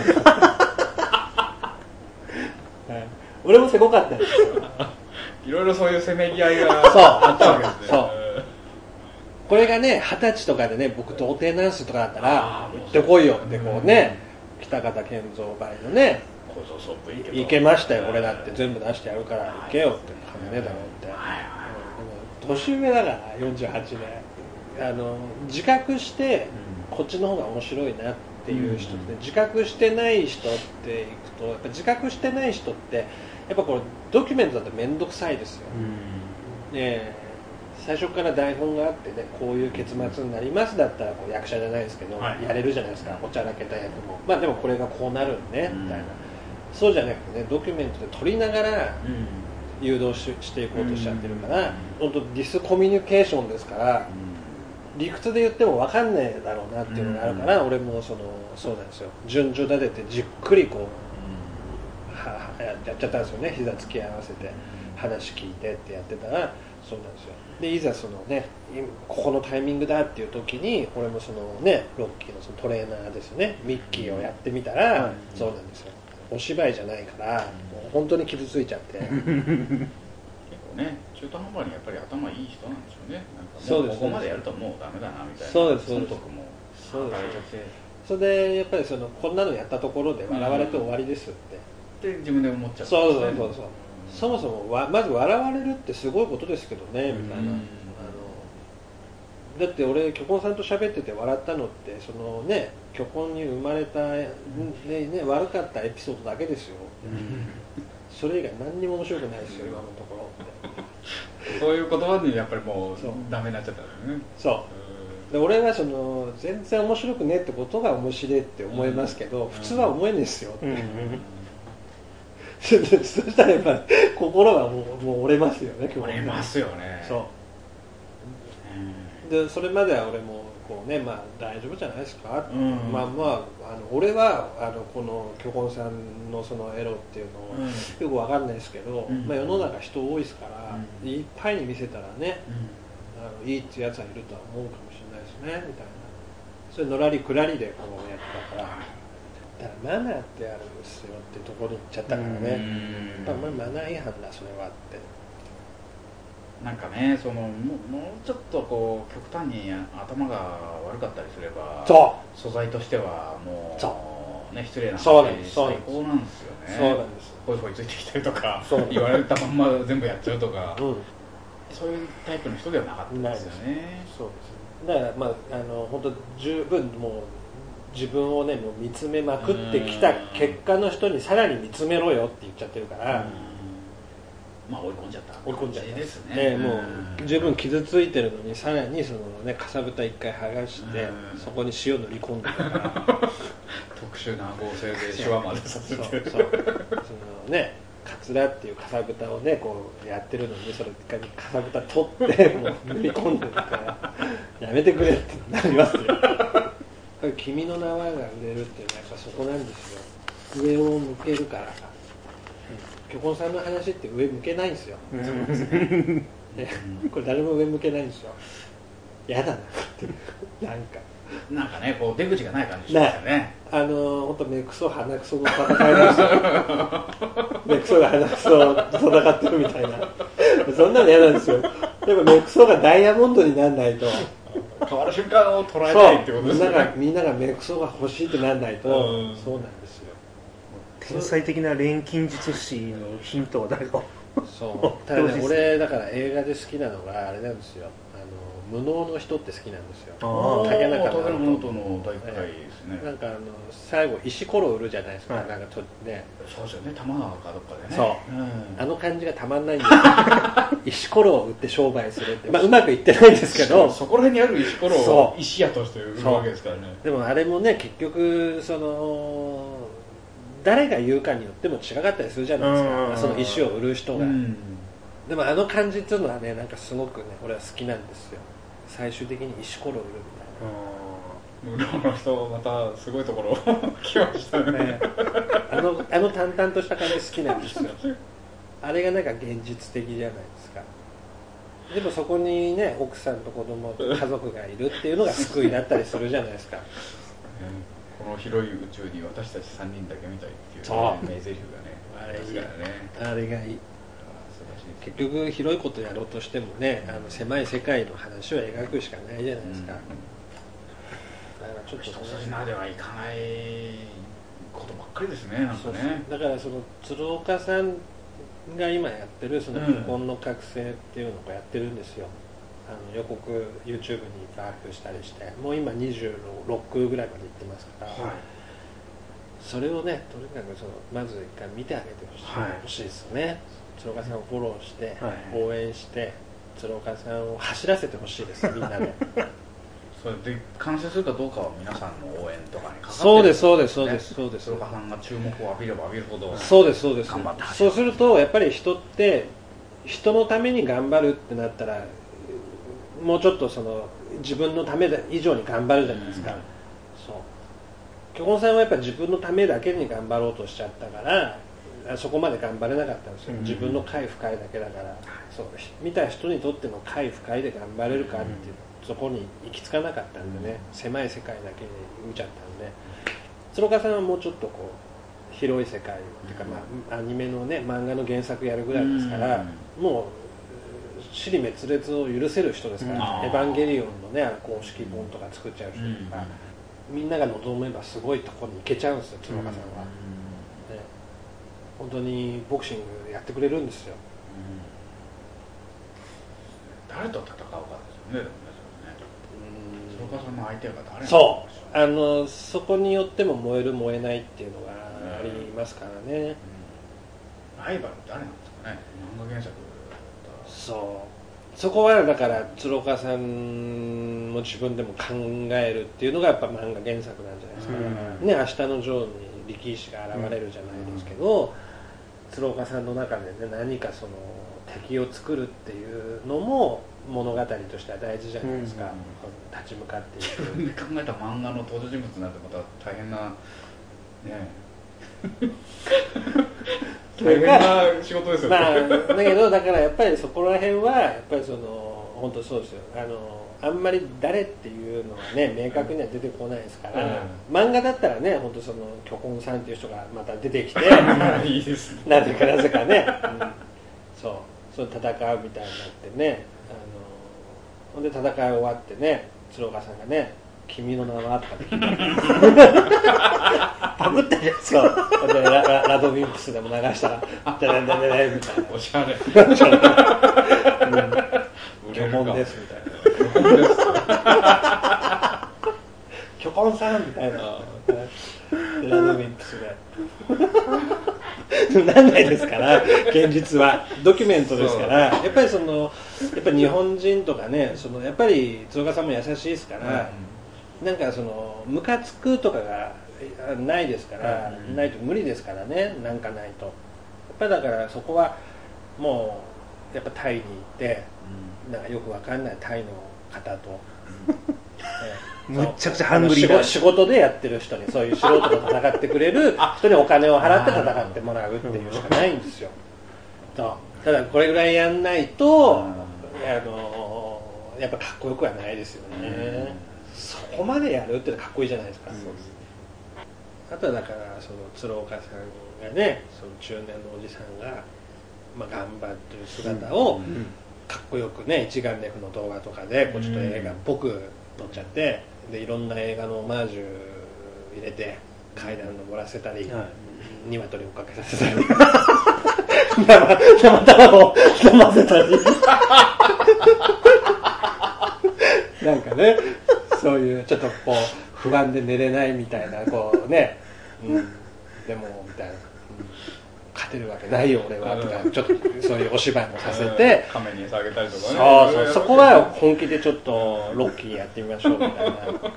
俺もすごかったんですよいろいろそういうせめぎ合いがあったわけですね。そうこれがね20歳とかでね僕童貞ナンスとかだったら行ってこいよってこうね北方健三ばりのね行けましたよ俺だって全部出してやるから行けよって金ねえだろって、でも年上だから48年自覚してこっちの方が面白いなっていう人って自覚してない人っていくとやっぱ自覚してない人ってやっぱこれドキュメントだと面倒くさいですよ、最初から台本があってねこういう結末になりますだったらこう役者じゃないですけど、やれるじゃないですかおちゃらけた役もまあでもこれがこうなるんねみたいな、そうじゃなくてねドキュメントで撮りながら誘導していこうとしちゃってるから、本当ディスコミュニケーションですから、理屈で言っても分かんないだろうなっていうのがあるから、俺もそうなんですよ順序立ててじっくりこう、やっちゃったんですよね。膝突き合わせて話聞いてってやってたらそうなんですよ。でいざそのねここのタイミングだっていう時に俺もそのねロッキーのそのトレーナーですよねミッキーをやってみたら、そうなんですよお芝居じゃないから、もう本当に傷ついちゃって結構ね中途半端にやっぱり頭いい人なんでしょうね。なんかもうここまでやるともうダメだなみたいなそうです損得も働いちゃって、 それでやっぱりこんなのやったところで笑われて終わりですってで自分で思っちゃう、 そうそもそもまず笑われるってすごいことですけどねみたいな、だって俺巨根さんと喋ってて笑ったのってそのね巨根に生まれた、悪かったエピソードだけですよ、それ以外何にも面白くないですよ今のところってそういう言葉にやっぱりもうダメになっちゃったんですね。 そうで俺は全然面白くねってことが面白いって思いますけど、普通は思えないですよって、そしたらやっぱり心はもう折れますよね。 折れますよね。 そうでそれまでは俺もこうねまあ大丈夫じゃないですか、まあ俺はこの巨根さんのそのエロっていうのをよくわかんないですけど、まあ世の中人多いですから、いっぱいに見せたらね、いいっていうやつはいるとは思うかもしれないですねみたいな、それのらりくらりでこうやってたから。 だからマナーってあるんですよってところに行っちゃったからね。やっぱマナー違反だそれはって。 なんかね、そのもうちょっとこう極端に頭が悪かったりすれば、素材としてはもうね、失礼な話、最高なんですよね。 そうなんです。 ホイホイついてきたりとか言われたまんま全部やっちゃうとか、そういうタイプの人ではなかったんですよね。 そうです。だから本当十分もう自分をねもう見つめまくってきた結果の人にさらに見つめろよって言っちゃってるから。 まあ追い込んじゃったですね。もう十分傷ついてるのにさらにそのねかさぶた一回剥がしてそこに塩塗り込んでるから特殊な合成でシワまでさせてる。 そのねカツラっていうかさぶたをねこうやってるのにそれかさぶた取ってもう塗り込んでるからやめてくれってなりますよ。君の名はが売れるっていうのはやっぱそこなんですよ。上を向けるから。巨根さんの話って上向けないんですよ。これ誰も上向けないんですよ。やだなってなんかねこう出口がない感じしますよね。 本当目くそ鼻くその戦いですよ。目くそが鼻くそと戦ってるみたいな。そんなの嫌なんですよ。でも目くそがダイヤモンドにならないと変わる瞬間を捉えたいってことですよね。 みんなが目くそが欲しいってならないと、そうなんですよ。 天才的な錬金術師のヒントは誰か。 そうただね俺だから映画で好きなのがあれなんですよ。無能の人って好きなんですよ。 竹中直人の大会ですね。 なんか最後石ころ売るじゃないですか。なんかね。 そうですよね。玉川かどっかでね。 そう。あの感じがたまんないんですよ。石ころを売って商売するって、うまくいってないんですけど。 そこら辺にある石ころを石屋として売るわけですからね。 でもあれもね結局その誰が言うかによっても違かったりするじゃないですか。その石を売る人が。でもあの感じっていうのはねなんかすごくね俺は好きなんですよ。最終的に石ころを売るみたいな。裏の人またすごいところ来ましたね。 あの淡々とした感じ好きなんですよ。あれがなんか現実的じゃないですか。でもそこにね奥さんと子供と家族がいるっていうのが救いだったりするじゃないですか。 この広い宇宙に私たち3人だけみたいっていう名台詞がねあれがいい。結局広いことやろうとしてもね狭い世界の話を描くしかないじゃないですか。だからちょっと一筋縄ではいかないことばっかりですね。なんかね。 だからその鶴岡さんが今やってるその離婚の覚醒っていうのをやってるんですよ。予告 YouTube にアップしたりしてもう今26ぐらいまでいってますから、それをねとにかくまず一回見てあげてほしいですよね。鶴岡さんをフォローして、応援して鶴岡さんを走らせてほしいですみんなで。 それで完成するかどうかは皆さんの応援とかにかかってるんですね。 そうです鶴岡さんが注目を浴びれば浴びるほどそうです頑張って走る。 そうするとやっぱり人って人のために頑張るってなったらもうちょっと自分のため以上に頑張るじゃないですか。巨根さんはやっぱり自分のためだけに頑張ろうとしちゃったからそこまで頑張れなかったんですよ。自分の快不快だけだから、見た人にとっての快不快で頑張れるかっていう、そこに行き着かなかったんでね、狭い世界だけで見ちゃったんで、鶴岡さんはもうちょっとこう広い世界っていうか、アニメのね漫画の原作やるぐらいですから、もう支離滅裂を許せる人ですから、エヴァンゲリオンのね公式本とか作っちゃう人とか、みんなが望めばすごいところに行けちゃうんですよ鶴岡さんは。本当にボクシングやってくれるんですよ。 誰と戦うかですよね。鶴岡さんの相手が誰なんでしょう。そこによっても燃える燃えないっていうのがありますからね。 ライバル誰なんですかね。漫画原作そこはだから鶴岡さんも自分でも考えるっていうのがやっぱ漫画原作なんじゃないですかね。明日のジョーに力士が現れるじゃないですけど、鶴岡さんの中でね何か敵を作るっていうのも物語としては大事じゃないですか。立ち向かっていく。 自分で考えた漫画の登場人物になってまた大変なね大変な仕事ですよね。 まあだけどだからやっぱりそこら辺はやっぱりその本当そうですよ。あんまり誰っていうのはね明確には出てこないですから、漫画だったらね本当その巨根さんっていう人がまた出てきていいですね。 なぜかね、そう戦うみたいになってね、ほんで戦い終わってね鶴岡さんがね君の名はとかで聞いパクったじゃないですか。そうでラドウィンプスでも流したら「でねみたいなおしゃれ。 巨根ですみたいな。巨根さんみたいな。ラドウィンプスで。なんないですから現実はドキュメントですからやっぱり日本人とかねやっぱり鶴岡さんも優しいですから、なんかムカつくとかがないですから、ないと無理ですからねなんかないとやっぱりだからそこはもうやっぱタイに行ってなんかよくわかんないタイの方と、 むっちゃくちゃハングリーだ仕事でやってる人にそういう素人と戦ってくれる人にお金を払って戦ってもらうっていうしかないんですよ。ただこれぐらいやんないとやっぱかっこよくはないですよね。そこまでやるってかっこいいじゃないですか。あとはだから鶴岡さんがね中年のおじさんが、頑張ってる姿をかっこよくね一眼レフの動画とかでちょっと映画っぽく撮っちゃってでいろんな映画のオマージュ入れて階段登らせたり、鶏をかけさせたり生卵を飲ませたりなんかねそういうちょっとこう不安で寝れないみたいなこうね、でもみたいな、勝てるわけないよ俺はとかちょっとそういうお芝居もさせて亀に下げたりとかねそこは本気でちょっとロッキーやってみましょうみたいな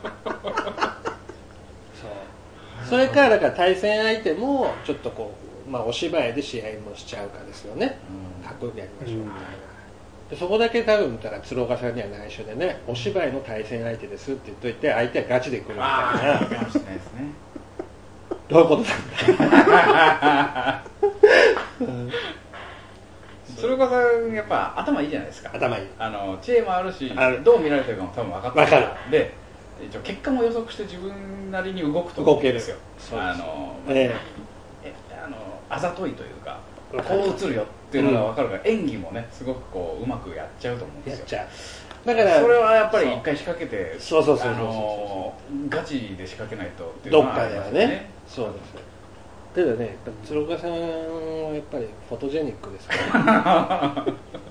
それからだから対戦相手もちょっとこう、お芝居で試合もしちゃうかですよね、かっこよくやりましょうみたいな、でそこだけ多分だから鶴岡さんには内緒でねお芝居の対戦相手ですって言っといて相手はガチで来るみたいなかもしれないですね。 どういうことなんだ鶴岡さんやっぱ頭いいじゃないですか。 頭いい知恵もあるしどう見られてるかも多分分かってるで一応結果も予測して自分なりに動くと思うんですよ。あざといというかこう映るよっていうのが分かるから、演技もねすごくこううまくやっちゃうと思うんですよ。 やっちゃうだからそれはやっぱり一回仕掛けてそうガチで仕掛けないとっていうどっのはかではねそうですよ。ただね鶴岡さんはやっぱりフォトジェニックですから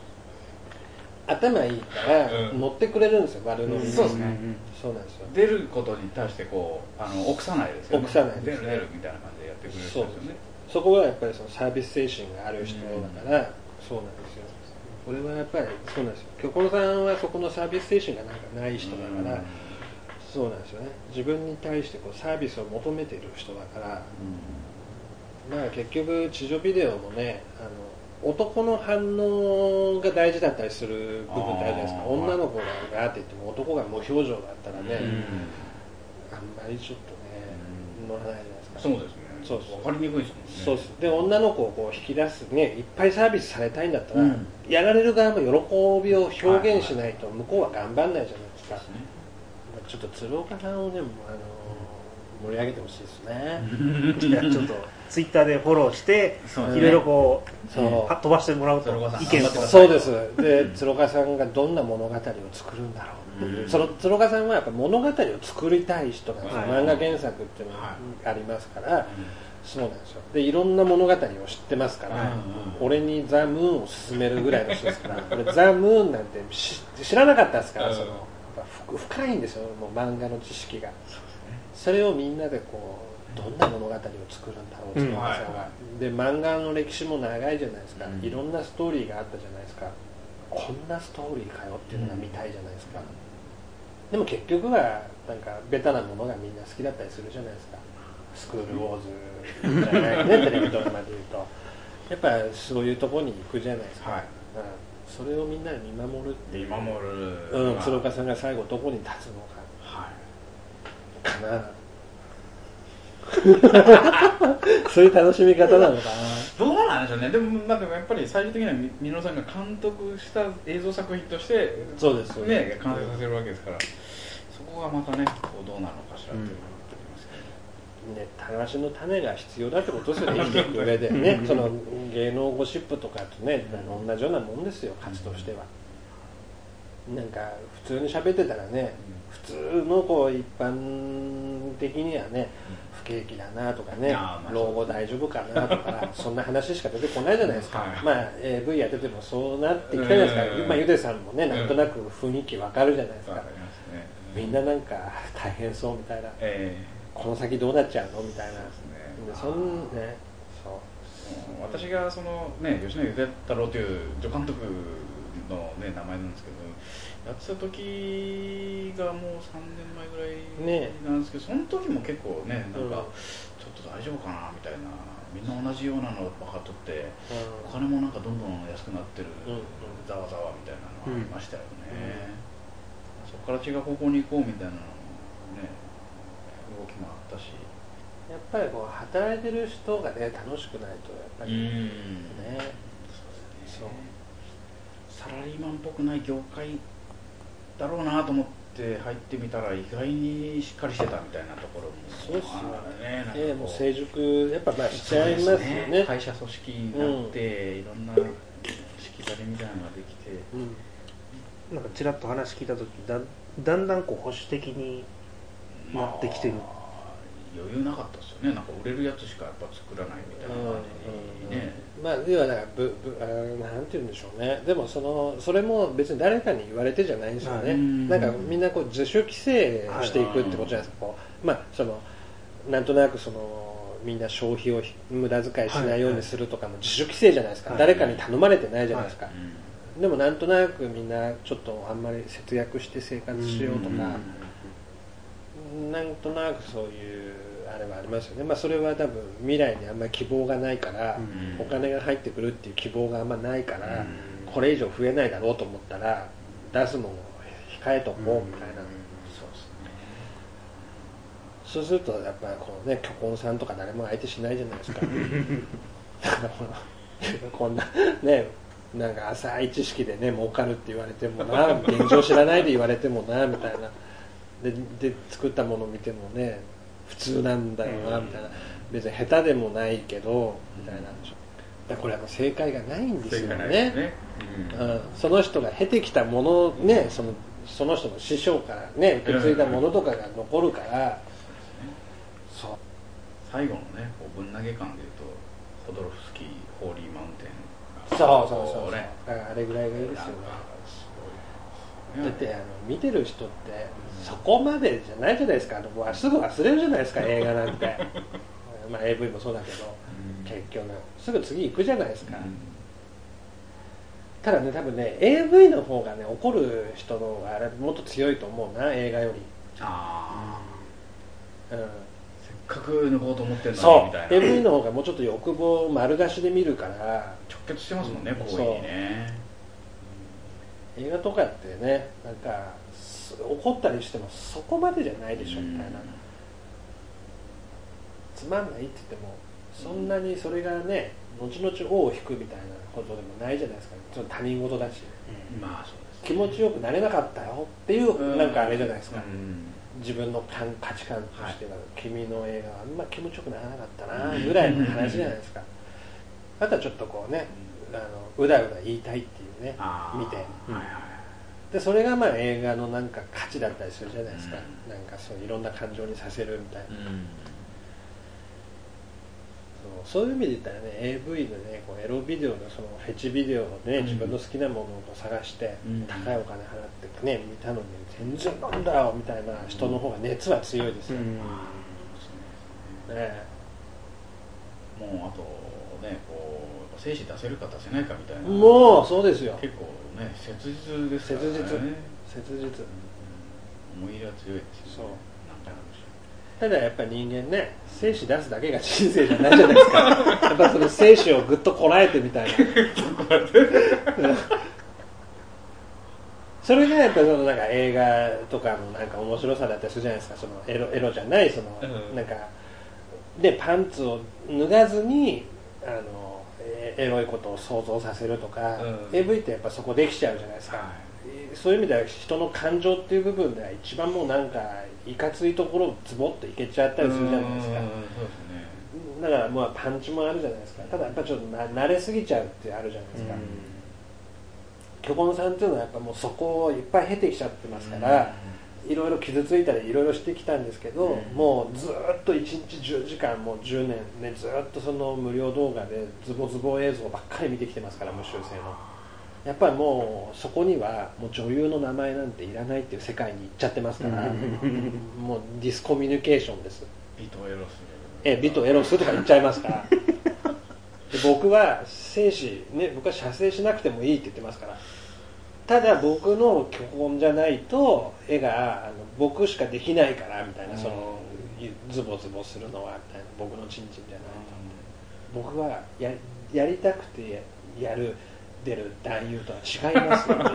頭いいから乗ってくれるんですよ悪のそうですね、 そうなんですよ。 出ることに対してこう臆さないですよね。 臆さないですね出るみたいな感じでやってくれる人ですよね。 そこはやっぱりサービス精神がある人だから、そうなんですよ。これはやっぱりそうなんですよ。巨根さんはそこのサービス精神がなんかない人だから、そうなんですよね。自分に対してこうサービスを求めている人だから、結局地上ビデオもね男の反応が大事だったりする部分ってあるじゃないですか。女の子がガーって言っても男が無表情だったらね、あんまりちょっとね乗らないじゃないですか。 そうですね。 そう分かりにくいですもんね。 そうです。で女の子をこう引き出すねいっぱいサービスされたいんだったら、やられる側も喜びを表現しないと向こうは頑張んないじゃないですか。ちょっと鶴岡さんをね盛り上げてほしいですね。 じゃあちょっとツイッターでフォローしていろいろこう飛ばしてもらうと意見を。 そうです。で鶴岡さんがどんな物語を作るんだろうっていう、その鶴岡さんはやっぱ物語を作りたい人なんですよ。漫画原作っていうのがありますから、そうなんですよ。でいろんな物語を知ってますから、俺にザ・ムーンを勧めるぐらいの人ですから俺ザ・ムーンなんて知らなかったですから、深いんですよもう漫画の知識が。それをみんなでこうどんな物語を作るんだろう鶴岡さんは。で漫画の歴史も長いじゃないですか、いろんなストーリーがあったじゃないですか。こんなストーリーかよっていうのが見たいじゃないですか。でも結局はなんかベタなものがみんな好きだったりするじゃないですか。スクールウォーズじゃないねテレビドラマでいうとやっぱそういうところに行くじゃないですか、それをみんなで見守るっていう鶴岡さんが最後どこに立つのか、かなそういう楽しみ方なのかなどうなんでしょうね。でもやっぱり最終的には箕野さんが監督した映像作品としてそうですね完成させるわけですから、そこがまたねこうどうなるのかしらというのがね、話の種が必要だってことですよね、生きていく上でねその芸能ゴシップとかとね同じようなもんですよ、活動しては。なんか普通に喋ってたらね、普通のこう一般的にはね、不景気だなとかね、老後大丈夫かなとかそんな話しか出てこないじゃないですか。まあ AV やっててもそうなってきたじゃないですか。まあゆでさんもね、なんとなく雰囲気わかるじゃないですか。みんななんか大変そうみたいな、この先どうなっちゃうのみたいな。 私がそのね吉野ゆで太郎という助監督の、ね、名前なんですけど、やってた時がもう3年前ぐらいなんですけど、その時も結構ねなんかちょっと大丈夫かなみたいな、みんな同じようなのばかっとって、お金もなんかどんどん安くなってる、ざわざわみたいなのがありましたよね。そこから違う方向に行こうみたいなのね動きもあったし、 やっぱりこう働いてる人がね楽しくないとやっぱりね、 そうサラリーマンっぽくない業界だろうなと思って入ってみたら意外にしっかりしてたみたいなところもそうですよね。もう成熟やっぱまあしちゃいますよね。 会社組織になって、いろんなしきたりみたいなのができて、 なんかちらっと話聞いた時だんだんこう保守的になってきてる、 余裕なかったですよね。なんか売れるやつしかやっぱ作らないみたいな感じにね。 まあではなんて言うんでしょうね。でもそれも別に誰かに言われてじゃないんですよね。なんかみんなこう自主規制をしていくってことじゃないですか。こうまあなんとなくみんな消費を無駄遣いしないようにするとかも自主規制じゃないですか。誰かに頼まれてないじゃないですか。でもなんとなくみんなちょっとあんまり節約して生活しようとか、なんとなくそういうあれはありますよね。まあそれは多分未来にあんまり希望がないから、お金が入ってくるっていう希望があんまないから、これ以上増えないだろうと思ったら出すものを控えとこうみたいな。そうするとやっぱりこうね、巨根さんとか誰も相手しないじゃないですか。だからこんなね、なんか浅い知識でね儲かるって言われてもな、現状知らないで言われてもなみたいな。で作ったものを見てもね普通なんだよなみたいな、別に下手でもないけどみたいな。だこれは正解がないんですよね。その人が経てきたものね、その人の師匠からね受け継いだものとかが残るから、 そう最後のねぶん投げ感でいうとホドロフスキーホーリーマウンテン、 そうね、あれぐらいがいいですよね。だって見てる人ってそこまでじゃないじゃないですか。すぐ忘れるじゃないですか映画なんて。まあ AV もそうだけど、結局すぐ次行くじゃないですか。ただね多分ね AV の方がね怒る人の方があれもっと強いと思うな、映画より。せっかく抜こうと思ってるのにみたいな。 そう AV の方がもうちょっと欲望丸出しで見るから直結してますもんね、行為にね。 映画とかってねなんか怒ったりしてもそこまでじゃないでしょみたいな、つまんないって言ってもそんなにそれがね後々尾を引くみたいなことでもないじゃないですか。ちょっと他人事だし、 まあそうですね、 気持ちよくなれなかったよっていうなんかあれじゃないですか。自分の価値観としては、君の映画はあんま気持ちよくならなかったなぐらいの話じゃないですか。あとはちょっとこうねうだうだ言いたいっていうね、見て、でそれがまあ映画のなんか価値だったりするじゃないですか。なんかそういろんな感情にさせるみたいな、そういう意味で言ったらね AV のねこうエロビデオのそのフェチビデオをね、自分の好きなものを探して、高いお金払ってね見たのに全然なんだよみたいな人の方が熱は強いですよ、ね。 もうあとねこう精子出せるか出せないかみたいな、 もうそうですよ。 結構ね切実ですからね。 切実、 思い入れは強いですよね。 ただやっぱり人間ね精子出すだけが人生じゃないじゃないですか。やっぱその精子をぐっとこらえてみたいなそれがやっぱりなんか映画とかのなんか面白さだったりするじゃないですか。そのエロじゃないなんかでパンツを脱がずにエロいことを想像させるとか、AV ってやっぱそこできちゃうじゃないですか、そういう意味では人の感情っていう部分では一番もうなんかいかついところをズボッといけちゃったりするじゃないですか。だからまあパンチもあるじゃないですか。ただやっぱちょっと慣れすぎちゃうってあるじゃないですか。巨根さんっていうのはやっぱもうそこをいっぱい経てきちゃってますから、いろいろ傷ついたりいろいろしてきたんですけど、もうずっと1日10時間もう10年ねずっとその無料動画でズボズボ映像ばっかり見てきてますから、無修正の。やっぱりもうそこにはもう女優の名前なんていらないっていう世界に行っちゃってますからもうディスコミュニケーションです。 美とエロス、 美とエロスとか言っちゃいますからで僕は精子ね、僕は射精しなくてもいいって言ってますから、ただ僕の巨根じゃないと絵が僕しかできないからみたいな、そのズボズボするのはみたいな、僕のチンチンじゃないと、僕はやりたくてやる出る男優とは違いますよね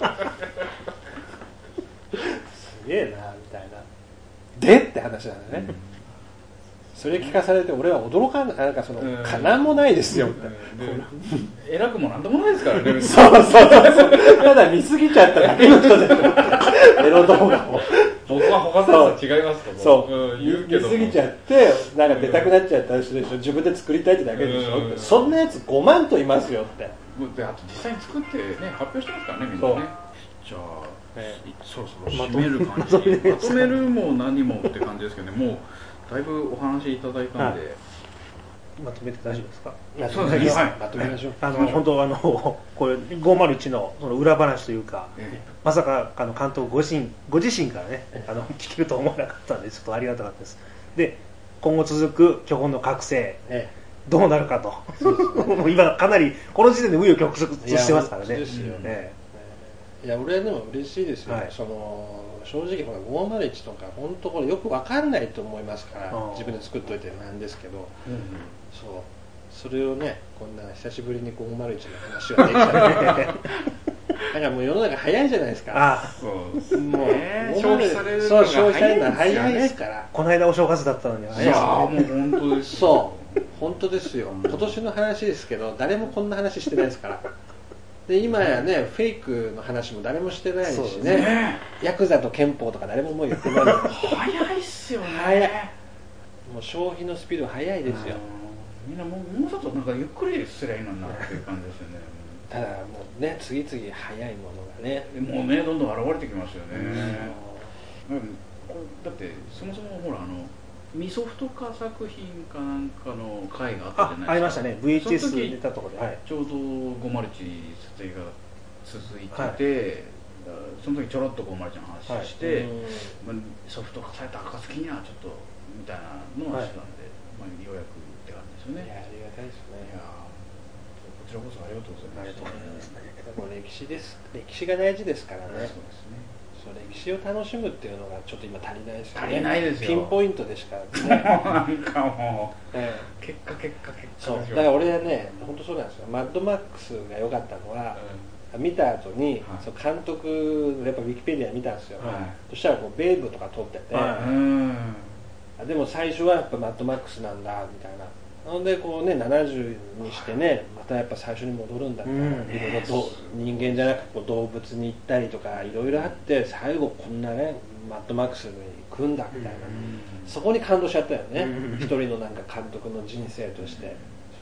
すげえなみたいなでって話なんだね、それ聞かされて俺は驚かない、なんかそのなんもないですよみたいな、 偉くもなんともないですからねそうただ見すぎちゃっただけの人でしょエロ動画を僕は他の人と違いますとそう言うけど見すぎちゃってなんか出たくなっちゃった人でしょ、自分で作りたいってだけでしょ、そんなやつ5万といますよって。 であと実際に作ってね発表してますからね、みんなね。じゃあ、そろそろ締める感じまとめるも何もって感じですけどね、もうだいぶお話いただいたんで、 まとめて大丈夫ですか？ そうですね、まとめましょう。 本当これ501のその裏話というか、まさか監督ご自身からね聞けると思わなかったんで、ちょっとありがたかったです。で今後続く巨根の覚醒、どうなるかと今かなりこの時点で紆余曲折してますからね。 いや俺はでも嬉しいですよ、その正直ほら501とか本当これよく分かんないと思いますから、自分で作っといてなんですけど、それをねこんな久しぶりに501の話ができたねだからもう世の中早いじゃないですか。もう消費されるのが早いですから。 この間お正月だったのに早いですね。 もう本当です。 そう本当ですよ。今年の話ですけど誰もこんな話してないですから。で今やねフェイクの話も誰もしてないしね、ヤクザと憲法とか誰ももう言ってない早いっすよね。 早い。もう消費のスピード早いですよ。 みんなもうちょっとなんかゆっくりすりゃいいのになっていう感じですよね。 ただもうね次々早いものがねもうねどんどん現れてきますよね。だってそもそもほらミソフト化作品かなんかの回があったじゃないですか。 ありましたね。 VHS 出たところで、 ちょうど501撮影が続いてて、その時ちょろっと501の話して、ソフト化された暁にはちょっとみたいなのをしてたんで、ようやくって感じですよね。 いやありがたいですね。 こちらこそありがとうございます。 歴史です。歴史が大事ですからね。 そうですね。 歴史を楽しむっていうのがちょっと今足りないですよね。 足りないですよ。 ピンポイントでしか、ね、 なんかもう、結果そうだから俺はね本当そうなんですよ。マッドマックスが良かったのは、見た後に、そう監督やっぱウィキペディア見たんですよ、そしたらこうベーブとか撮ってて、でも最初はやっぱマッドマックスなんだみたいな。なのでこうね70にしてねまたやっぱ最初に戻るんだみたいな、いろいろと人間じゃなくこう動物に行ったりとかいろいろあって最後こんなねマッドマックスに行くんだみたいな、そこに感動しちゃったよね、一人のなんか監督の人生として。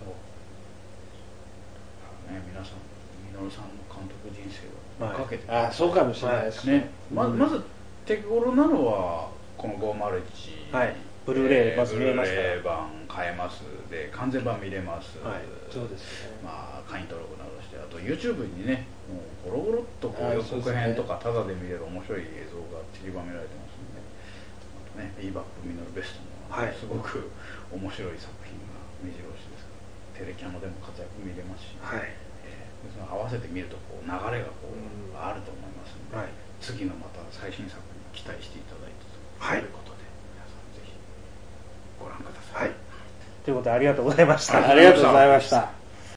そうね、皆さん稔さんの監督人生をかけて、 そうかもしれないですね。 まず手頃なのはこの501、 ブルーレイまず見れますから、 ブルーレイ版買えますで完全版見れます、 そうですね。 会員登録などして、あと YouTube にねもうゴロゴロっとこう予告編とかタダで見れる面白い映像が散りばめられてますので、あとねビーバップミノルベストもすごく面白い作品が目白押しですから、テレキャノでも活躍見れますし、その合わせて見るとこう流れがこうあると思いますので、次のまた最新作に期待していただいてということで、皆さんぜひご覧ください。 ということでありがとうございました。 ありがとうございました。